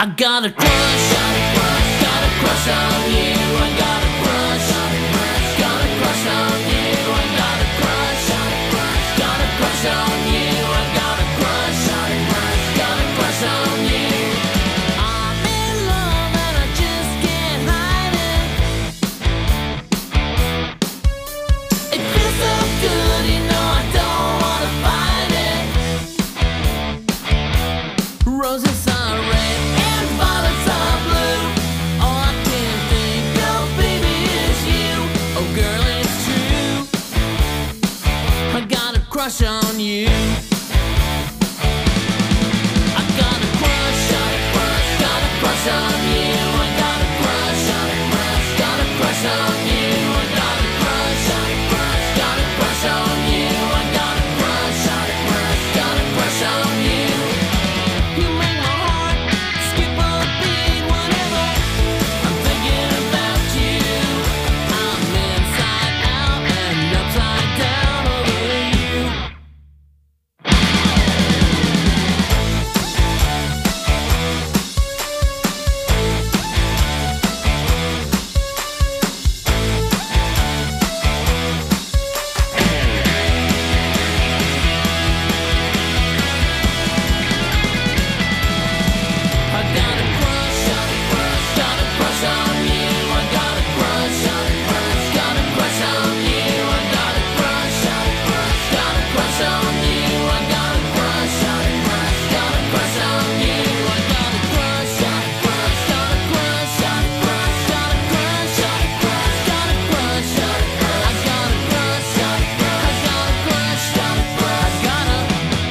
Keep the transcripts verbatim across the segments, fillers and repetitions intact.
I got a crush, got a crush, got a crush on you. I got a crush, got a crush on you. I got a crush, got a crush on you. I got a crush, got a crush on you. I'm in love and I just can't hide it. It feels so good, you know I don't wanna fight it. Roses are red and violets are blue. All I can think of, baby, is you. Oh girl, it's true, I got a crush on you. I got a crush, got a crush, got a crush on you. I got a crush, got a crush, got a crush on you. I got a crush, got a crush, got a crush on you. I got a crush, got a crush, got a crush on you. You make my heart skip a beat whenever I'm thinking about you. I'm inside out and upside down over you. I got a crush, got a crush, got a crush on you. I got a crush, got a crush, got a crush on you. I got a crush, got a crush, got a crush on you. I got a crush, got a crush, got a crush on you. I got a crush, got a crush, got a crush, got a crush, got a crush, got a crush, got a crush, got a crush. I got a crush, got a crush, got a crush, got a crush, got a.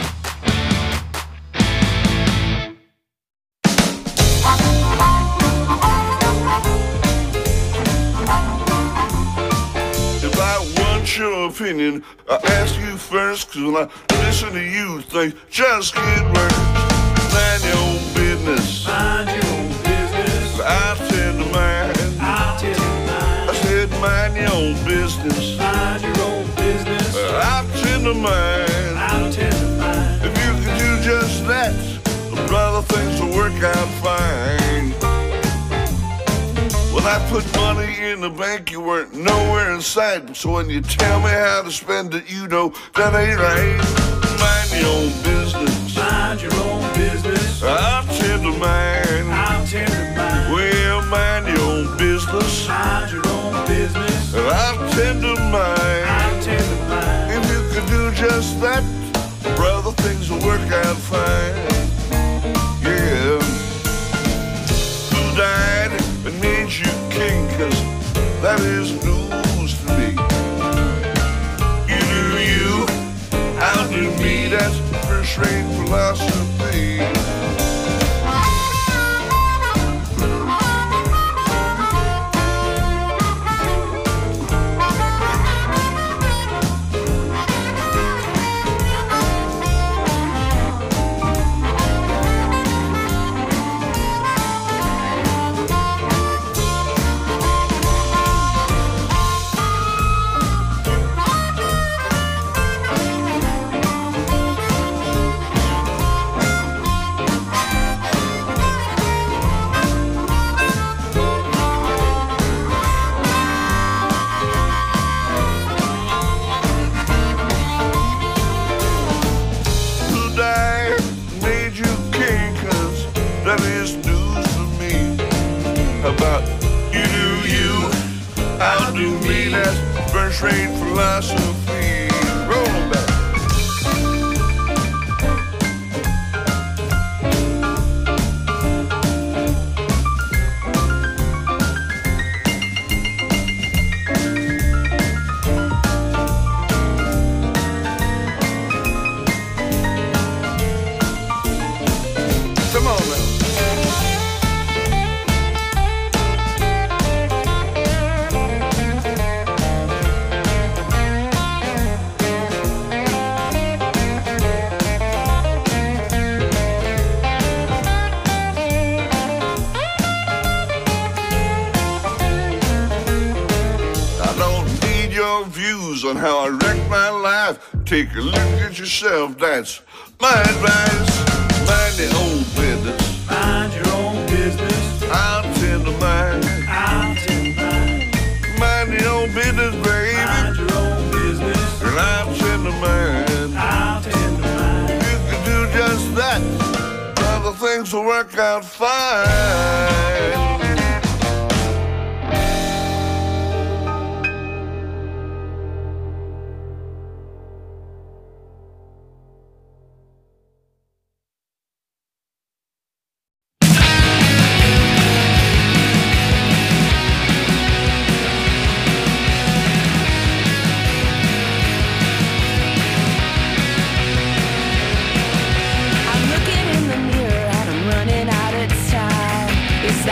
If I want your opinion, I ask you first, cause when I listen to you, things just get worse. Mind your own business. Mind your own business. I tend to mind. I'll tell you mine. I said mind your own business. Mind your own business. I tend to mind. I'll tell you mine. If you could do just that, brother, things will work out fine. When I put money in the bank, you weren't nowhere in sight. So when you tell me how to spend it, you know that ain't right. Mind your own business. Mind your own business. I tend to mind. I'll tell you mine. Well, mind your own business. Mind your own business. I tend to mind. I'll tell you mine. If you could do just that, brother, things will work out fine. Yeah. Who died and made you king? Cause that is news to me. You do you, I'll do me. That's first-rate philosophy. Who died and made you king? Cause that is news to me. How about you do you, I'll do me. That's first-rate philosophy. Roll 'em back. Come on now. views on how I wrecked my life. Take a look at yourself, that's my advice. Mind your own business. Mind your own things will work out fine. I'm looking in the mirror and I'm running out of time. Is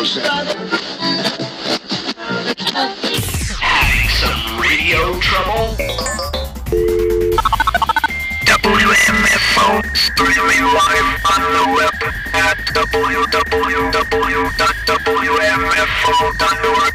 Having some radio trouble? W M F O streaming live on the web at w w w dot w m f o dot org.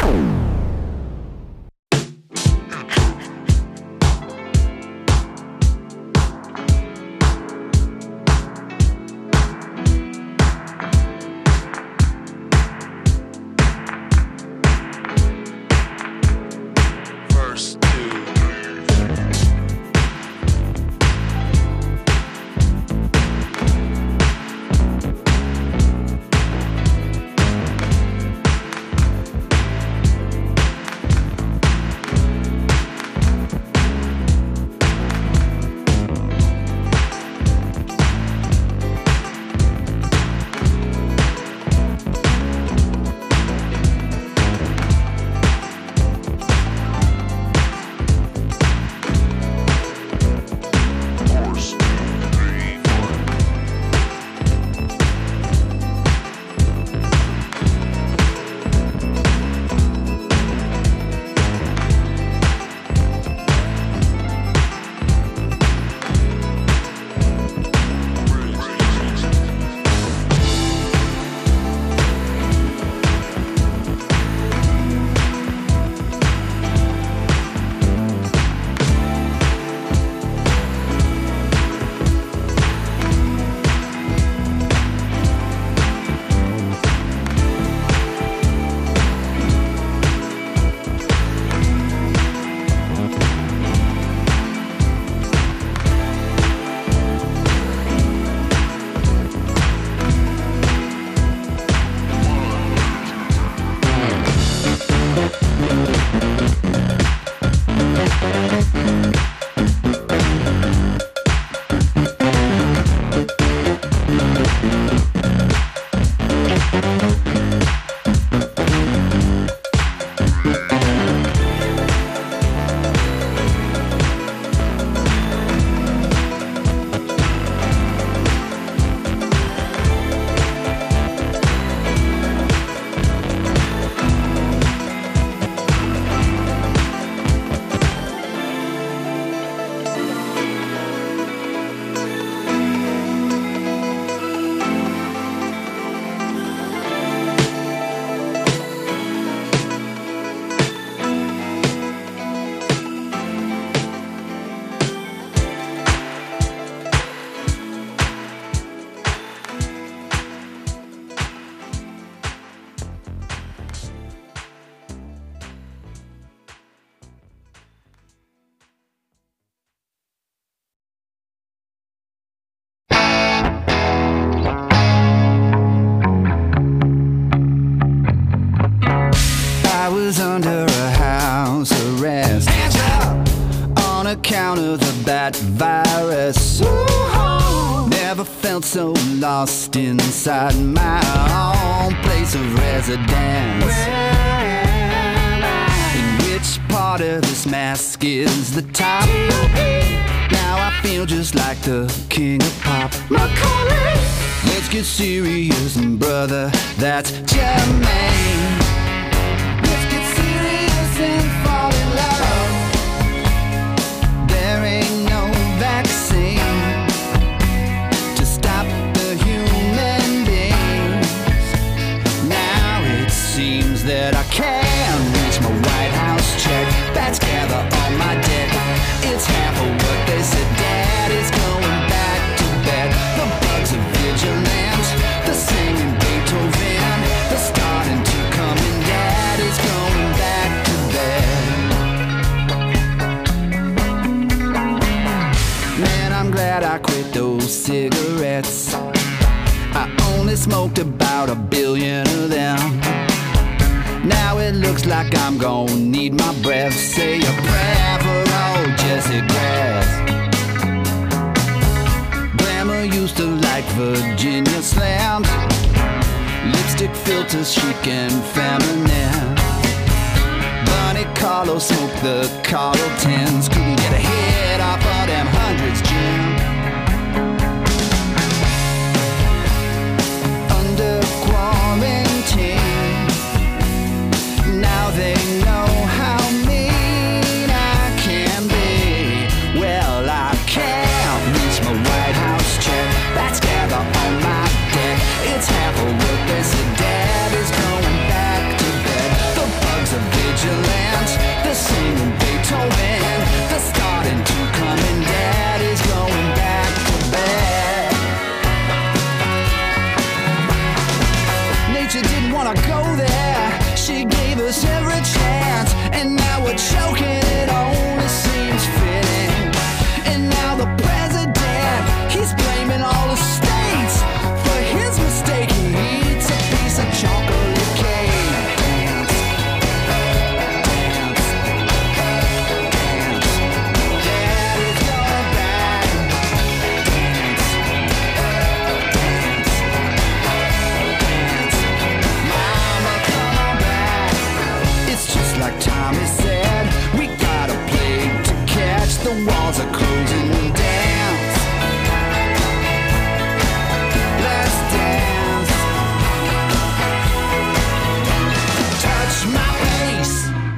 account of the bat virus. Ooh, never felt so lost inside my own place of residence. In which part of this mask is the top? Now I feel just like the king of pop. Macaulay. Let's get serious, brother, that's Jermaine. Let's get serious and fall in love. There ain't no vaccine to stop the human beings. Now it seems that I can reach my White House check. Bats gather on my deck. It's half of what they said. Daddy's going back to bed. The bugs are vigilant. The singing Beethoven. They're starting to come in. Daddy's going back to bed. Man, I'm glad I quit those cigarettes. I only smoked about a billion of them. Now it looks like I'm gonna need my breath. Say a prayer for old Jesse Grass. Glamour used to like Virginia slams. Lipstick filters chic and feminine. Bunny Carlos smoked the Carlo tens. Couldn't get a hit off of them hundreds, Jim. Under quarantine, but choking it only seems fitting. And now the president, he's blaming all the states for his mistake. He eats a piece of chocolate cake. Dance, dance, dance. Daddy's going back. Dance, dance, dance. Mama, come on back. It's just like Tommy said, we got a plague to catch. The walls are closing. Dance, let's dance. Touch my face.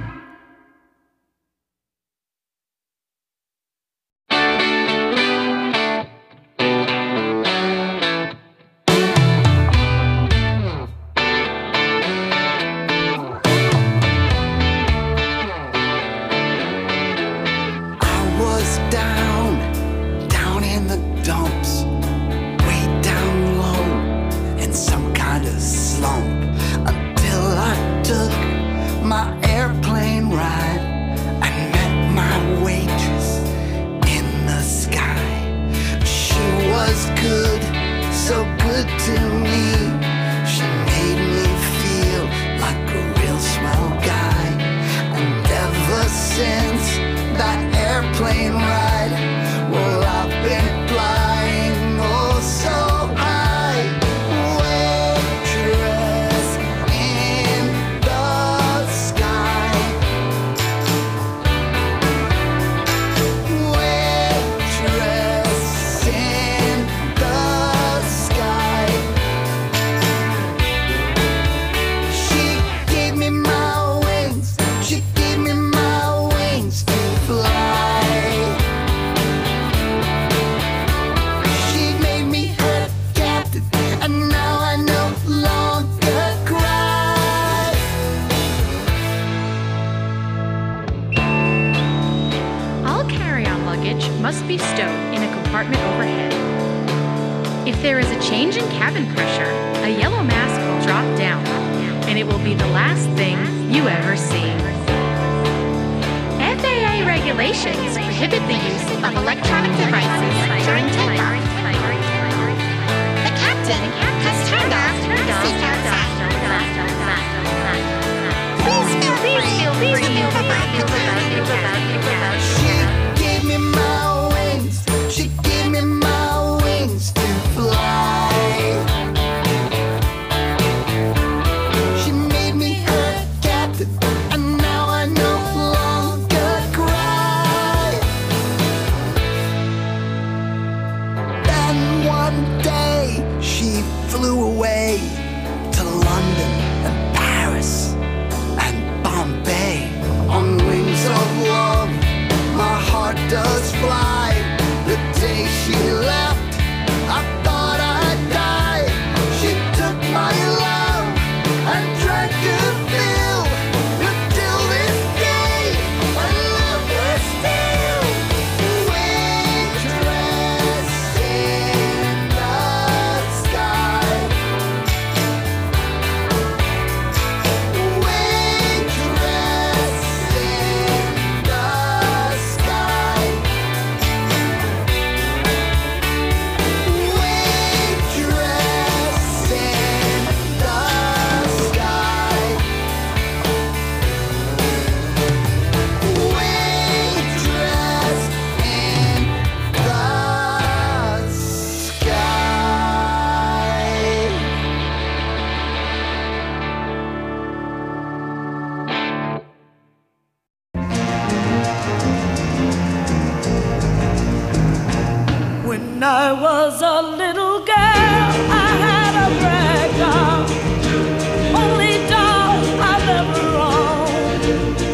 I was down, down in the dumps, way down low, in some kind of slump, until I took my airplane ride and met my waitress in the sky. She was good, so good to me. She made me feel like a real swell guy. And ever since that airplane ride, well, I've been flying oh so high. Waitress in the sky. Waitress in the sky. She gave me my wings. She gave me my wings to fly. She made me her captain, and now I no longer cry. All carry-on luggage must be stowed in a compartment overhead. If there is a change in cabin pressure, a yellow mask will drop down, and it will be the last thing you ever see. F A A regulations prohibit the use of electronic devices during takeoff. The captain has turned off seatbelt sign. Please feel free to provide your cabin. She gave me my wings. She gave me my wings to fly. She made me her captain, and now I no longer cry. Then one day she flew away to London and Paris and Bombay on wings of love. My heart does fly. The day she left, I thought I'd die. She took my love and drank to fill. Until this day, I love her still. Waitress in the sky. Waitress in the sky. Waitress in the sky. Waitress in the sky. When I was a little girl, I had a rag doll, only doll I've ever owned.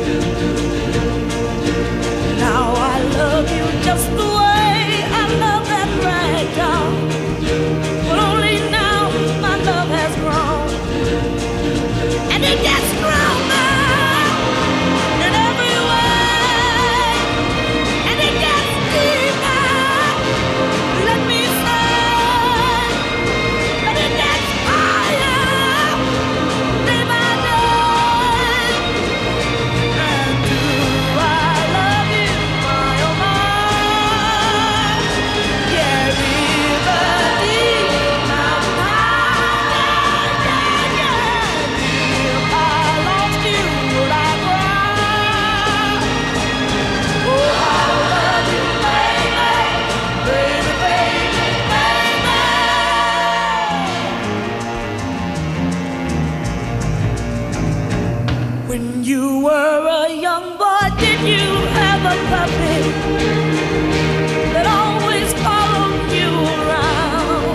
Now I love you just the way I love that rag doll, but only now my love has grown, and it gets stronger in every way, and it gets deeper. Let me say. When you were a young boy, did you have a puppy that always followed you around?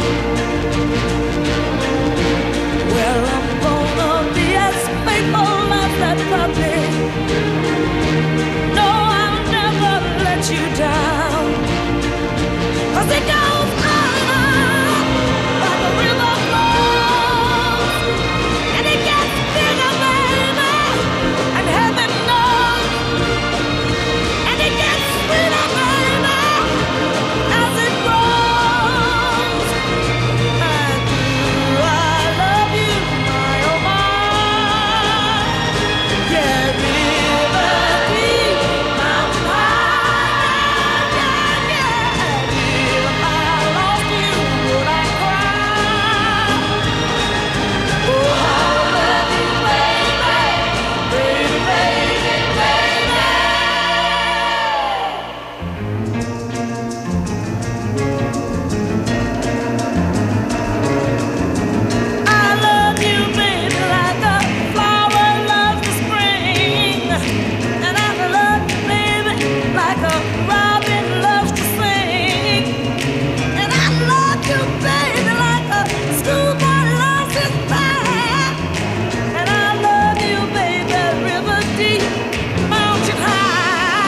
Well, I'm gonna be as faithful as that puppy. No, I'll never let you down. 'Cause it goes on like a river flows, and it gets bigger, baby, and heaven knows, and it gets sweeter, baby, as it grows. And do I love you, my oh my? Yeah, river deep, mountain high, yeah, yeah, yeah. If I lost you, would I cry? Oh, I love you, baby, baby, baby, baby. I love you, baby, like a flower loves the spring. And I love you, baby, like a robin loves to sing. And I love you, baby, like a schoolboy loves his band. And I love you, baby, river deep, mountain high.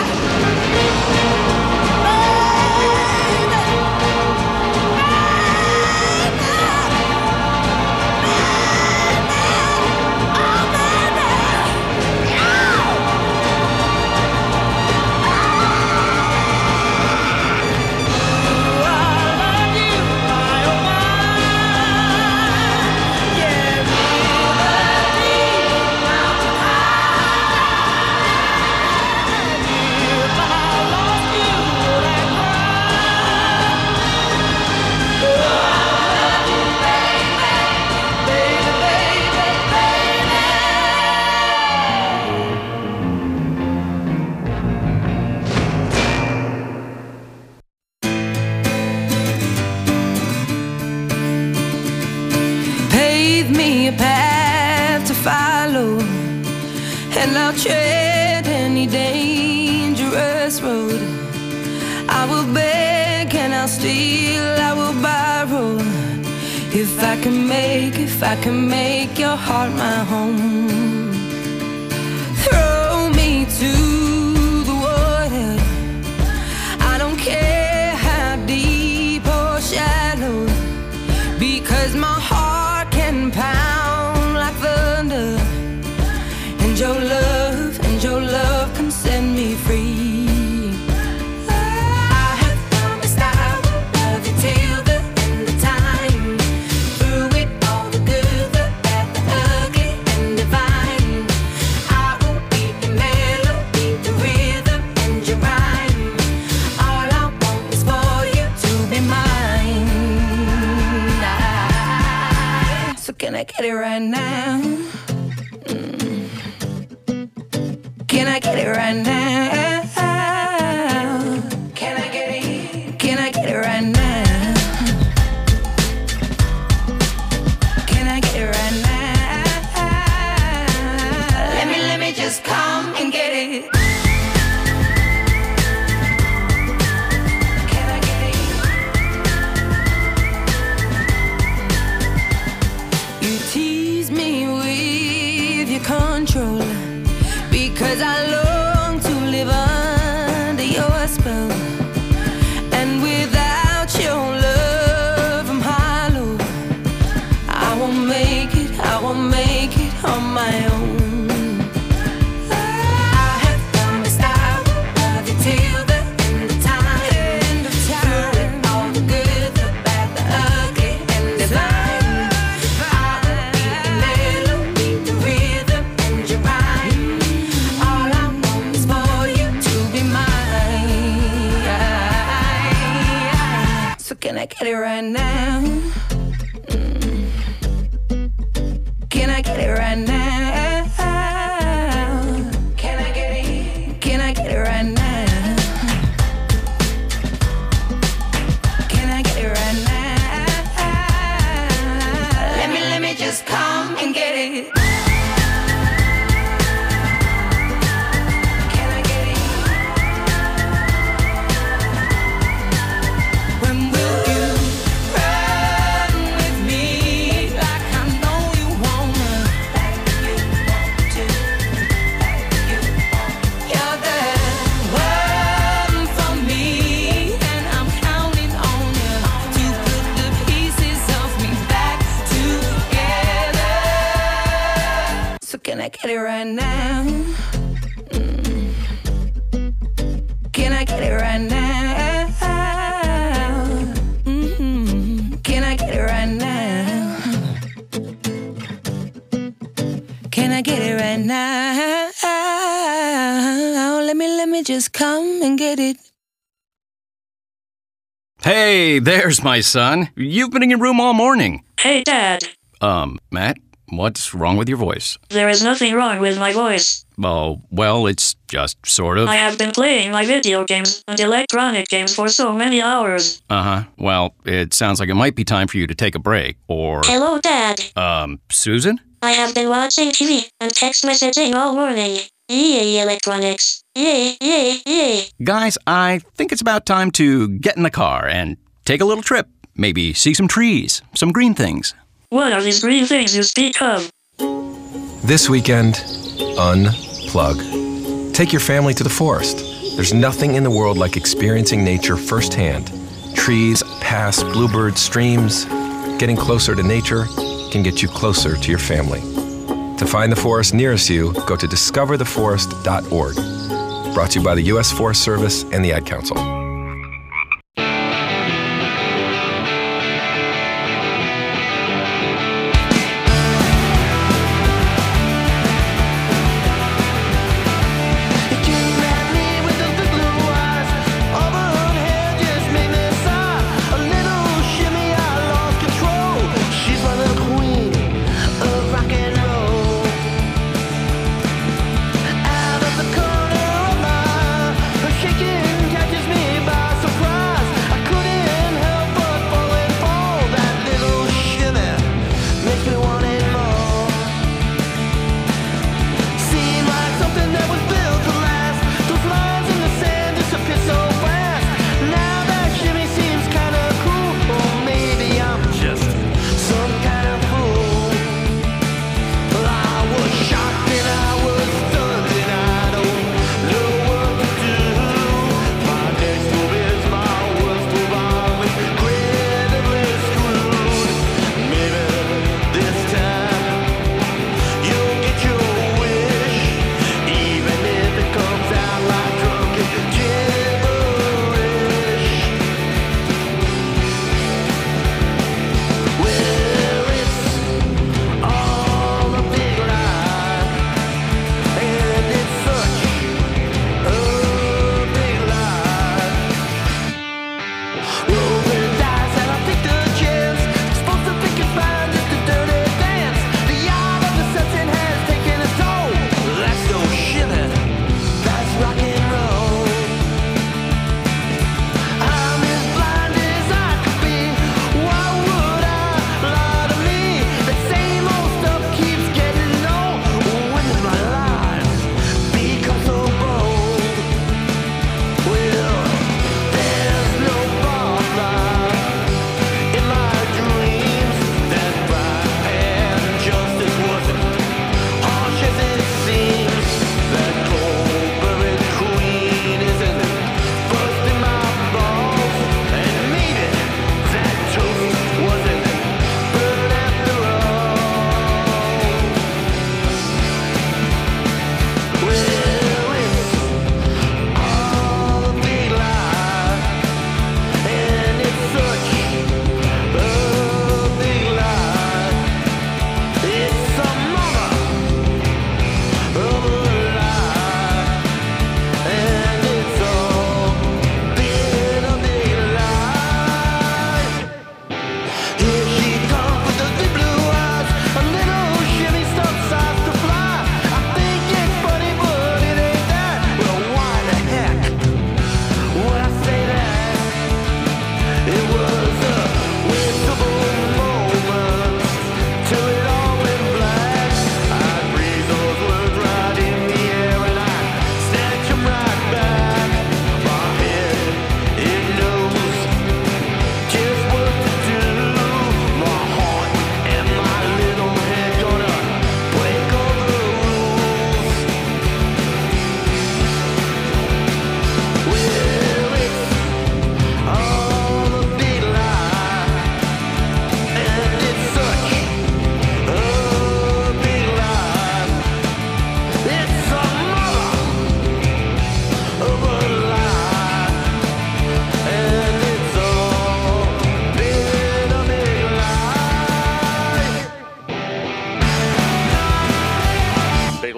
Pave me a path to follow, and I'll tread any dangerous road. I will beg and I'll steal, I will borrow, if I can make, if I can make your heart my home. Throw me to the water, I don't care how deep or shallow, because my heart can pound like thunder, and your love, and your love can set me free. I have promised I will love you till the end of time, through it all, the good, the bad, the ugly, and divine. I will be the melody, the rhythm, and your rhyme. All I want is for you to be mine. So can I get it right now? Mm. Can I get it right now? Can I get it? Can I get it right now? Can I get it right now? Let me, let me just come and get it. Can I get it? You tease me with your control, because I long to live under your spell. And without your love, I'm hollow. I won't make it, I won't make it on my own. I have promised I will love you till the end of time. End of time. Through it all, the good, the bad, the ugly, and divine. I will be the melody, the rhythm, and your rhyme. All I want is for you to be mine. So can I get it right now? Mm. Can I get it right now? Can I get it? Can I get it right now? Can I get it right now? Let me, let me just come and get it. Can I get it right now? Mm. Can I get it right now? Mm-hmm. Can I get it right now? Can I get it right now? Let me, let me just come and get it. Hey, there's my son. You've been in your room all morning. Hey, Dad. Um, Matt, what's wrong with your voice? There is nothing wrong with my voice. Oh, well, it's just sort of. I have been playing my video games and electronic games for so many hours. Uh-huh. Well, it sounds like it might be time for you to take a break, or... Hello, Dad. Um, Susan? I have been watching T V and text messaging all morning. Yay, electronics. Yay, yay, yay. Guys, I think it's about time to get in the car and take a little trip. Maybe see some trees, some green things. What are these green things you speak of? This weekend, unplug. Take your family to the forest. There's nothing in the world like experiencing nature firsthand. Trees, paths, bluebirds, streams. Getting closer to nature can get you closer to your family. To find the forest nearest you, go to discover the forest dot org. Brought to you by the U S Forest Service and the Ad Council. Out of the corner of my, her shaking catches me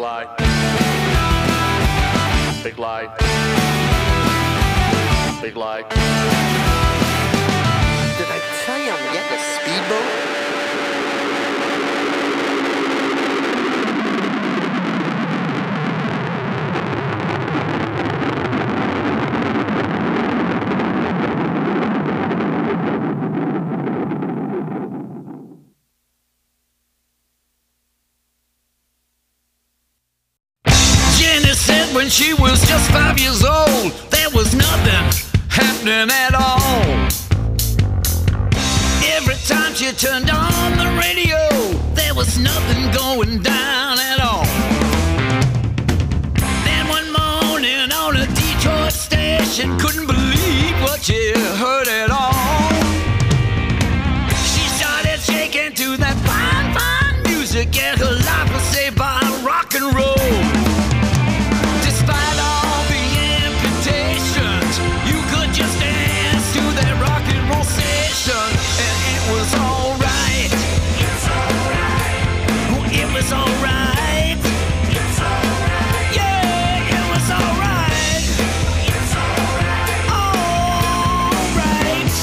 light. Big light. Big light. Did I tell you I'm getting a speedboat? When she was just five years old, there was nothing happening at all. Every time she turned on the radio, there was nothing going down at all. Then one morning on a Detroit station, couldn't believe what she heard at all. She started shaking to that fine, fine music, and her life was saved by rock and roll. Just dance to that rock and roll session, and it was alright. It's alright. It was alright. It's alright. Yeah, it was alright. It's alright. Alright.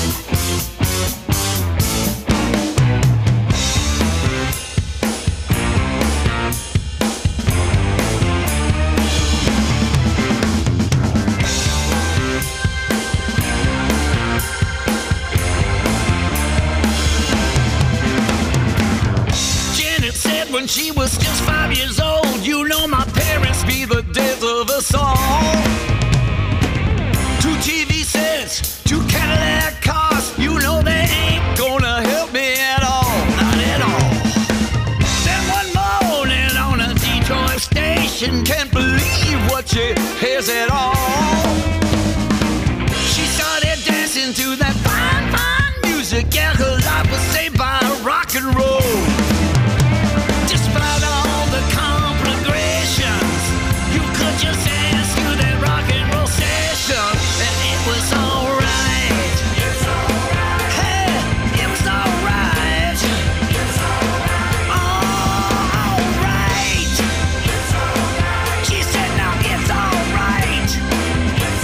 When she was just five years old, you know my parents be the death of us all. Two T V sets, two Cadillac cars, you know they ain't gonna help me at all, not at all. Then one morning on a Detroit station, can't believe what she hears at all. She started dancing to that fine, fine music, and her life was saved by rock and roll. Despite all the conflagrations, you could just dance to that rock and roll session, and it was alright. It's alright. Hey, it was alright. It's alright. Oh, alright. It's alright. She said, now it's alright. It's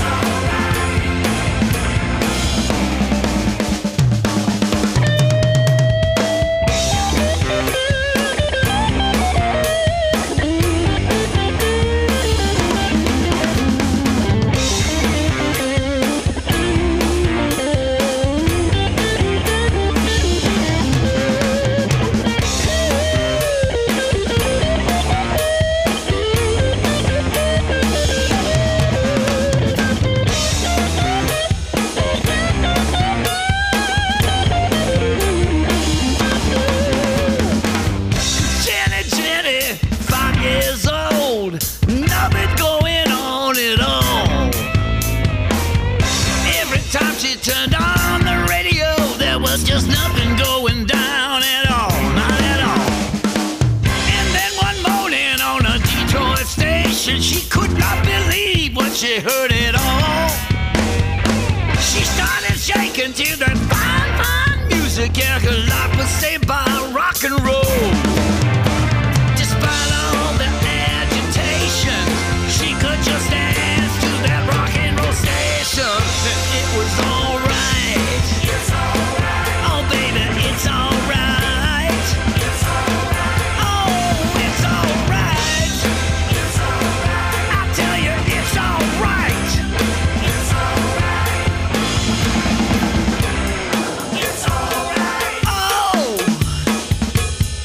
turned on the radio, there was just nothing going down at all, not at all. And then one morning on a Detroit station, she could not believe what she heard at all. She started shaking to that fine, fine music, and her life was saved by rock and roll. Despite all the agitation, she could just dance to that rock and roll station, and it was all right. It's all right. Oh, baby, it's all right. It's all right. Oh, it's all right. It's all right. I tell you, it's all right. It's all right. It's all right. Oh.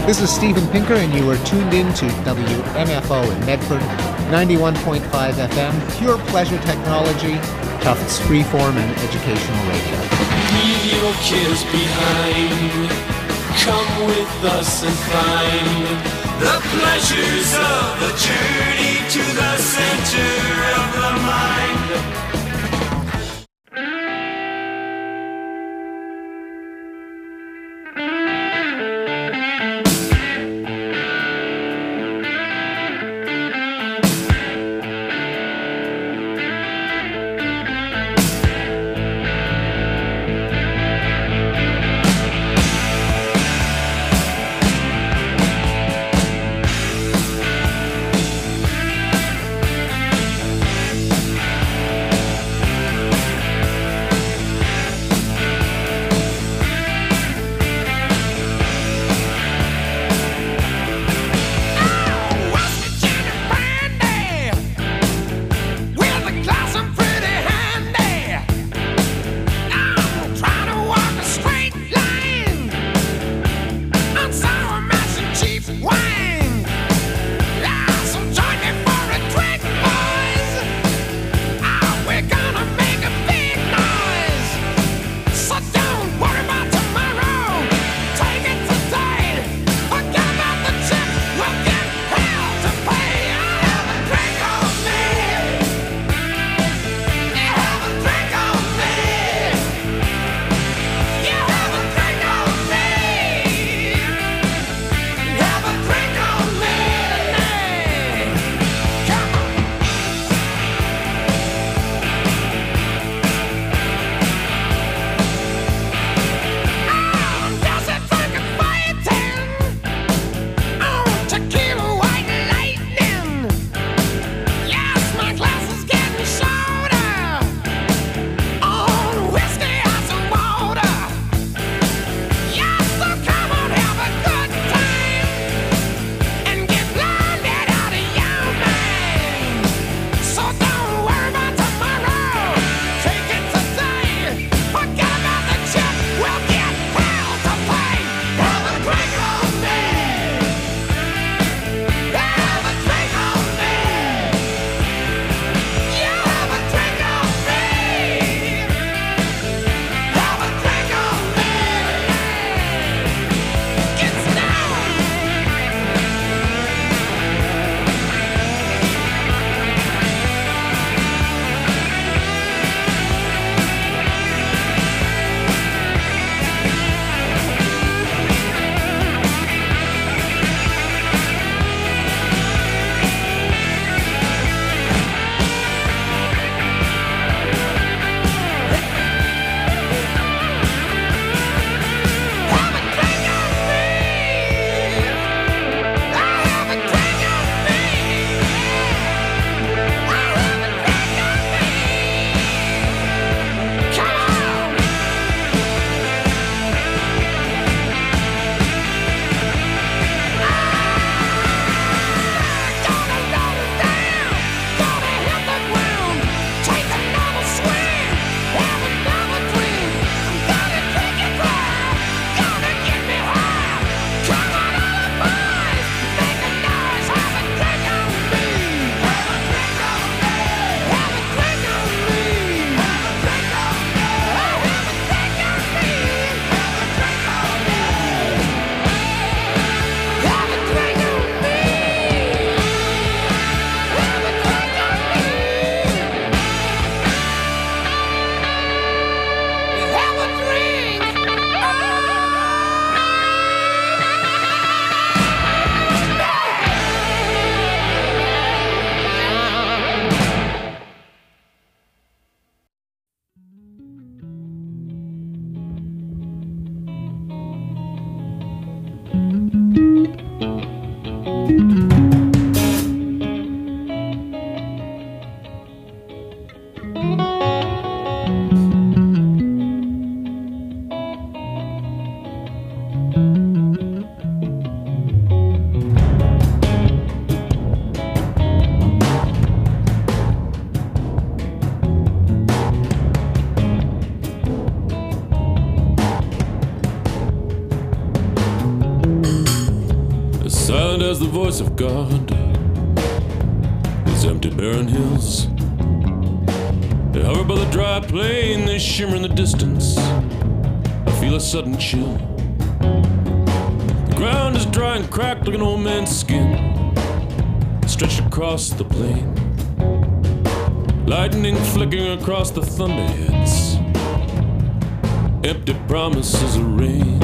This is Steven Pinker, and you are tuned in to W M F O in Medford, ninety-one point five F M, pure pleasure technology, Tufts freeform and educational radio. Leave your cares behind. Come with us and find the pleasures of the journey to the center of the mind. Silent as the voice of God. These empty barren hills, they hover by the dry plain, they shimmer in the distance. I feel a sudden chill. The ground is dry and cracked like an old man's skin, stretched across the plain. Lightning flickering across the thunderheads, empty promises of rain.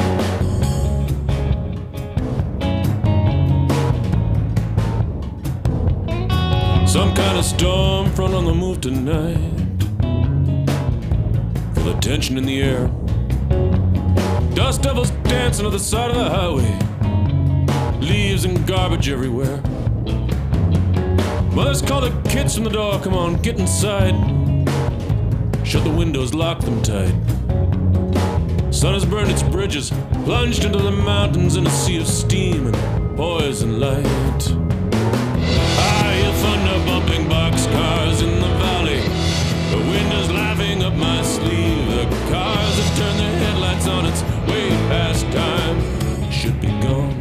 Some kind of storm front on the move tonight. Feel the tension in the air. Dust devils dancing on the side of the highway. Leaves and garbage everywhere. Mothers call the kids from the door. Come on, get inside. Shut the windows, lock them tight. Sun has burned its bridges, plunged into the mountains in a sea of steam and poison light. I hear thunder bumping boxcars in the valley. The wind is laughing up my sleeve. The cars have turned their headlights on. It's way past time. Should be gone.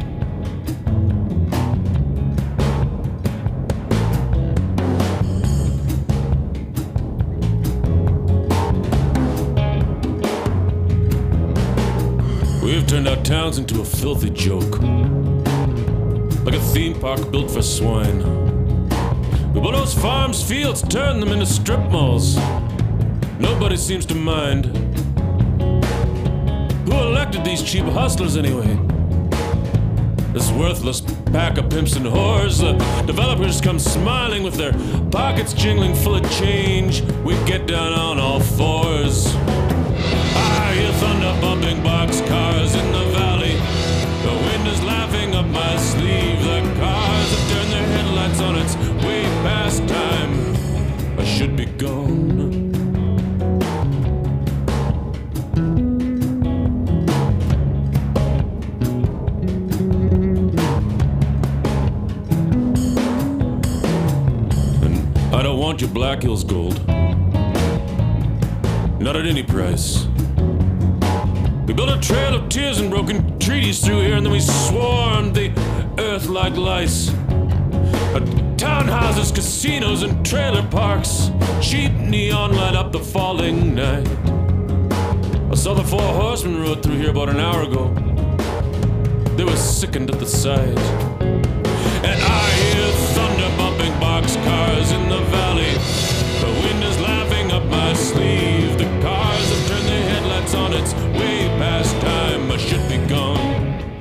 We've turned our towns into a filthy joke, like a theme park built for swine. We bulldoze farms, fields, turn them into strip malls. Nobody seems to mind. Who elected these cheap hustlers anyway? This worthless pack of pimps and whores. The developers come smiling with their pockets jingling full of change. We get down on all fours. I hear thunder bumping boxcars in the valley. The wind is laughing up my sleeve. The cars have turned their headlights on. It's way past time. I should be gone. And I don't want your Black Hills gold. Not at any price. We built a trail of tears and broken treaties through here, and then we swarmed the earth like lice. Uh, townhouses, casinos, and trailer parks. Cheap neon light up the falling night. I saw the four horsemen rode through here about an hour ago. They were sickened at the sight. And I hear thunder bumping boxcars in the valley. The wind is laughing up my sleeve. The cars have turned their headlights on. It's way past time. I should be gone.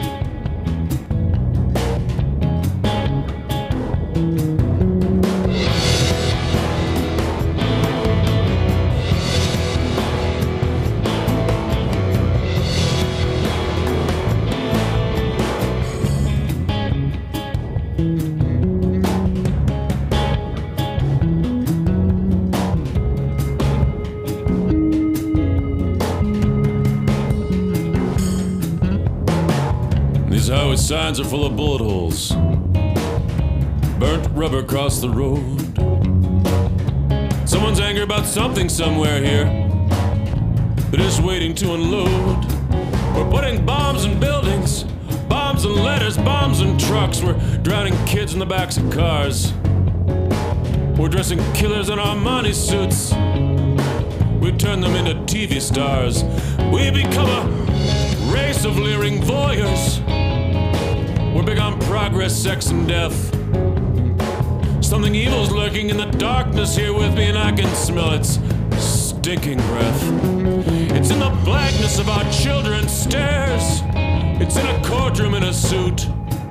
These highway signs are full of bullet holes. Burnt rubber across the road. Someone's angry about something somewhere here. They're just waiting to unload. We're putting bombs in buildings, bombs in letters, bombs in trucks. We're drowning kids in the backs of cars. We're dressing killers in Armani suits. We turn them into T V stars. We become a race of leering voyeurs. We're big on progress, sex, and death. Something evil's lurking in the darkness here with me, and I can smell its stinking breath. It's in the blackness of our children's stares. It's in a courtroom in a suit.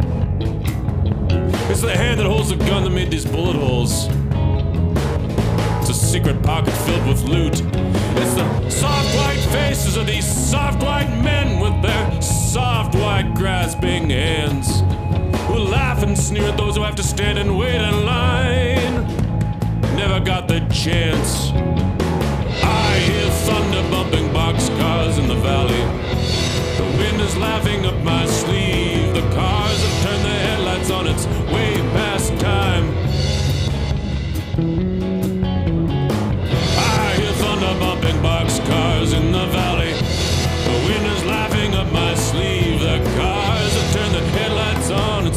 It's the hand that holds the gun that made these bullet holes. It's a secret pocket filled with loot. It's the soft white faces of these soft white men with their soft white grasping hands, who laugh and sneer at those who have to stand and wait in line. Never got the chance. I hear thunder bumping boxcars in the valley. The wind is laughing up my sleeve. The cars have turned their headlights on. It's way past time. I hear thunder bumping boxcars in the valley. The wind is laughing up my sleeve. The cars have turned their headlights on.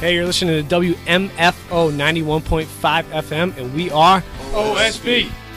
Hey, you're listening to W M F O ninety-one point five F M, and we are O S B.